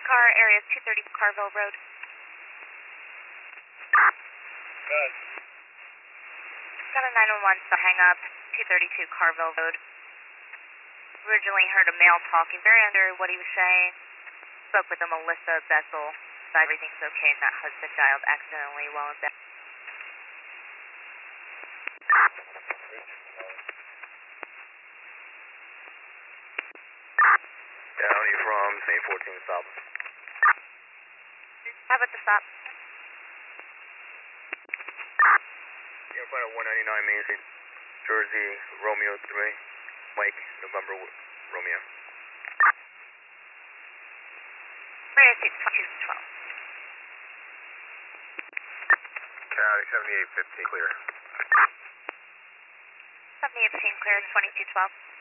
car, area 230 Carville Road. Good. Got a 911, so hang up, 232 Carville Road. Originally heard a male talking, very under what he was saying. Spoke with a Melissa Bessel, so everything's okay, and that husband dialed accidentally while in bed. County from St. 14 South. How about the stop? You're in front of 199 Main Street, Jersey, Romeo 3, Mike, November, Romeo. Area 2212. County 7815, clear. 7815 clear, 2212.